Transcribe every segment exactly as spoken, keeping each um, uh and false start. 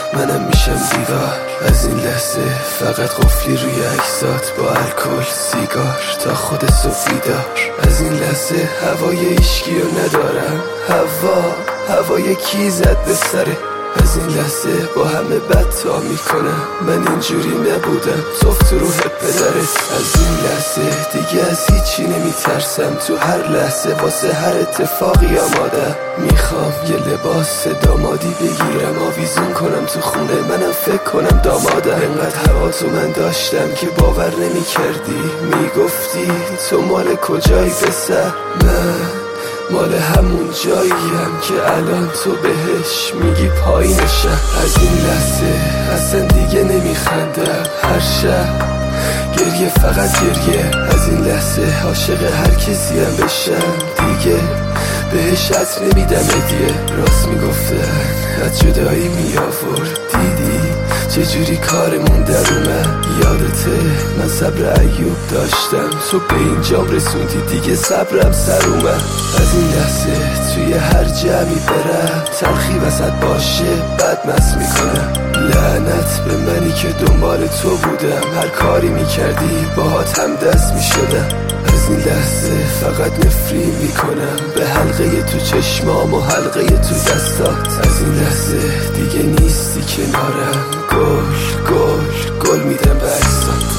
منم میشم دیوار از این لحظه. فقط قفلی روی عکسات با الکل سیگار تا خود صبح بیدار. از این لحظه هوای ایشگیو ندارم. هوا هوای کی زد به سره. از این لحظه با همه بد تا میکنم. من اینجوری نبودم توف تو روح پدرت. از این لحظه دیگه از هیچی نمیترسم. تو هر لحظه واسه هر اتفاقی آمادم. میخوام یه لباس دامادی بگیرم آویزون کنم تو خونه. منم فکر کنم دامادم. انقدر هوا تو من داشتم که باور نمیکردی. میگفتی تو مال کجایی پسر؟ من مال همون جاییم که الان تو بهش میگی پایینشم. از این لحظه اصلا دیگه نمیخندم. هر شب گریه فقط گریه. از این لحظه عاشق هر کسیم بشم. دیگه بهش عطر نمیدم هدیه. راست میگفتن از جدایی میآورد. دیدی چجوری کارمون در اومد؟ یادته من صبر ایوب داشتم تو به اینجام رسوندی. دیگه صبرم سر اومد. از این لحظه توی هر جمعی برم تلخی وسط باشه بد مست میکنم. لعنت به منی که دنبال تو بودم. هر کاری میکردی باهات هم دست میشدم. از این لحظه فقط نفرین میکنم به حلقه تو چشمام و حلقه تو دستات. از این لحظه دیگه نیستی کنارم. گل گل گل میدم به عکسات.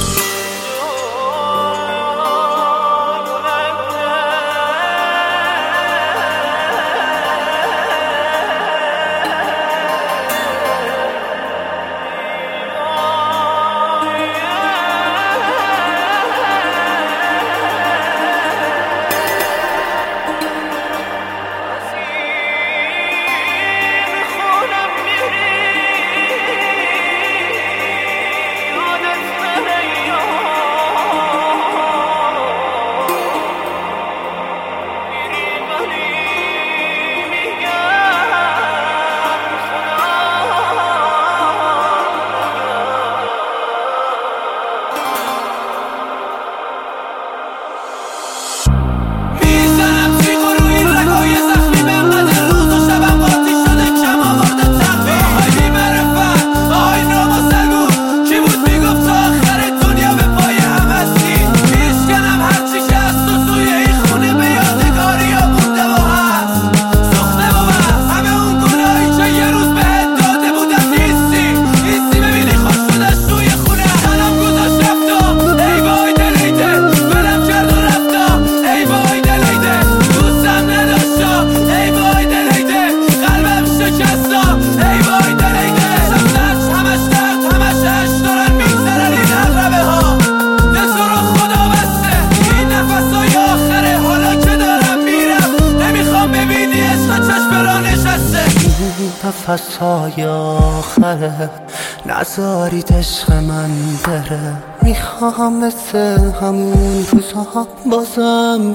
نفسهای آخره نذارید عشق من بره. میخوام مثل همون روزا بازم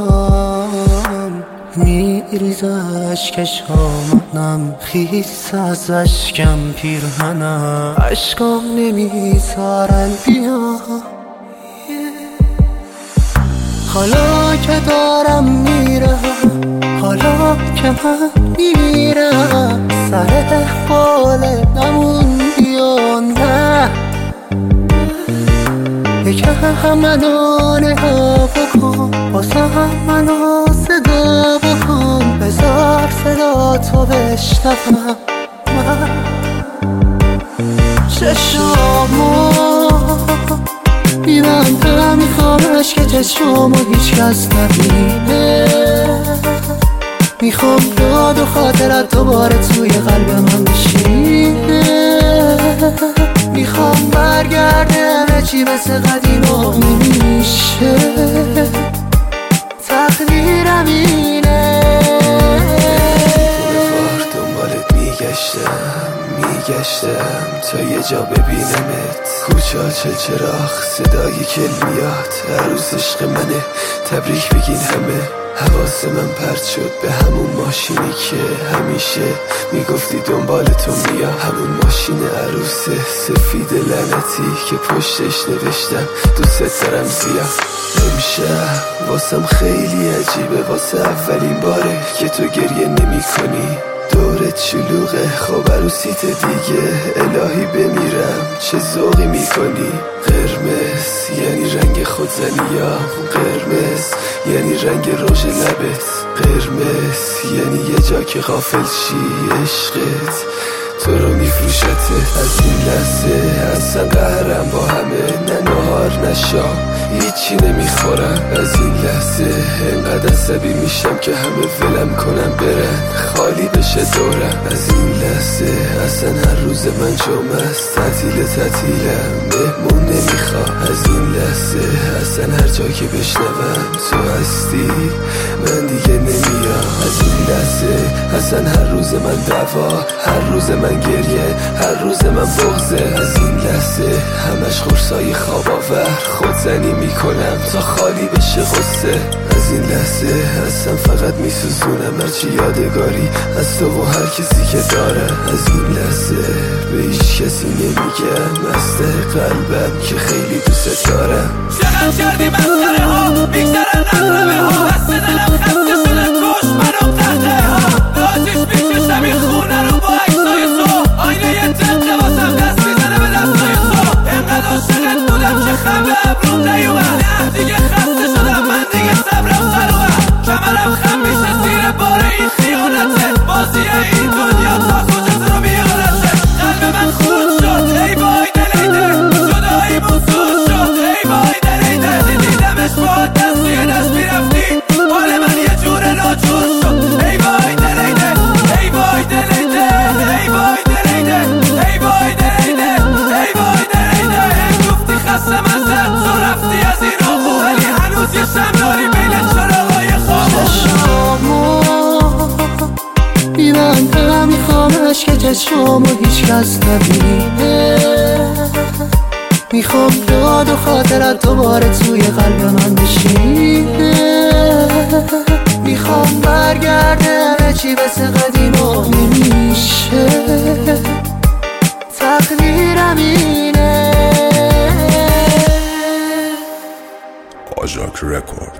بیام. میریز اشکشامم خیس از اشکم پیرهنم. اشکام نمیذارن بیام. حالا که دارم میرم حالا که من میرم سر حال نموندی و نه. یکم منو نگاه بکن بازم منو صدا بکن. بذار صدا تو بشنوم من چشامو میبندم. میخوامش که چشامو هیچ کس نبینه. میخوام یاد و خاطرت دوباره توی قلب من بشینه. میخوام برگرده همه چی مثل قدیم و میشه. تقدیرم اینه. بولیوار دنبالت میگشتم میگشتم تا یه جا ببینمت. کوچه ها چلچراغ صدای کلمیات. عروس عشق منه تبریک بگین همه. حواس من پرت شد به همون ماشینی که همیشه میگفتی دنبال تو میام. همون ماشین عروس سفید لعنتی که پشتش نوشتم دوست دارم زیاد. امشب واسم خیلی عجیبه. واسه اولین باره که تو گریه نمی کنی. دورت شلوغه، خب عروسیت دیگه. الهی بمیرم چه ذوقی میکنی. قرمز یعنی رنگ خودزنیام، قرمز یعنی رنگ رژ لبت، قرمز یعنی یه جا که غافل شی عشقت تو رو میفروشته. از این لحظه اصلا قهرم با همه، نه نهار نه شام هیچی نمیخورم. از این لحظه انقدر عصبی میشم که همه ولم کنم برن، خالی بشه دورم. از این لحظه اصلا هر روز من جمعه است، تعطیل تعطیلم مهمون نمیخوام. از این لحظه اصلا هر جا که بشنوم تو هستی من دیگه نمیام. از این لحظه اصلا هر روز من دعوا، هر روز من گریه، هر روز من بغضه. از این لحظه همش خورسای خواب آور، خودزنی میکنم تا خالی بشه غصه. از این لحظه اصلا فقط میسوزونم هرچی یادگاری از تو و هر کسی که داره. از این لحظه به هیچ کسی نمیگم از ته قلبم که خیلی دوست دارم. چقدر کردی مسخره ها، میگذرن نقربه ها، دست دلم خسته شده کش منو قهده ها. به آتیش میکشم این خونه رو با عکسای تو، آینه یه تنقه واسم دست میزنه به دستای تو. اینقدر عاشقت بودم که خم به ابروم نیومد، نه دیگه خسته شدم من دیگه صبرم سروه. کمرم خم میشه زیر بار این خیانته، بازی این دنیا تا کجا تو رو میارته. قلب من خورد شد ای وای دلیده، جدایی بزرگ شد ای وای دلیده. دیدمش با دست توی دست میرفتی، حال من یه جور ناجور شد ای وای دلیده، ای وای دلیده، ای وای دلیده، ای وای دلیده، ای وای دلیده. گفتی خستم ازت تو رفتی از این آقو، ولی هنوز یه شم داری بین چراغای خواب. چشمامو میبندم میخوام عشق چشمامو هیچ کس نبینه، میخوام یاد و خاطرت دوباره توی قلب من بشینه. میخوام برگرده همه چی مثل قدیم و نمیشه، تقدیرم اینه. آژاک رکورد،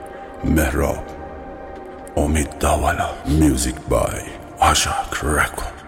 مهراب، امید داولا. میوزیک بای آژاک رکورد.